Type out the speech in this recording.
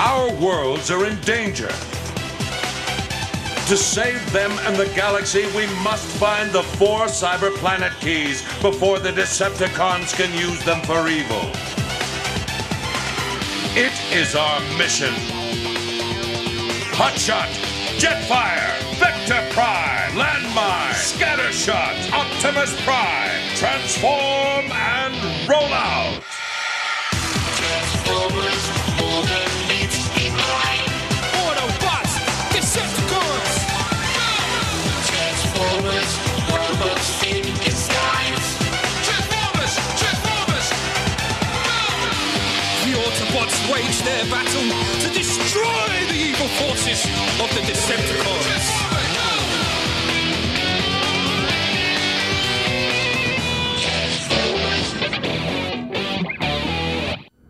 Our worlds are in danger. To save them and the galaxy, we must find the 4 cyber planet keys before the Decepticons can use them for evil. It is our mission. Hotshot, Jetfire, Vector Prime, Landmine, Scattershot, Optimus Prime, transform and roll out! Transformers, moving leads behind. Autobots, Decepticons! Transformers, robots in disguise. Transformers! Transformers! The Autobots wage their battle to destroy the evil forces of the Decepticons.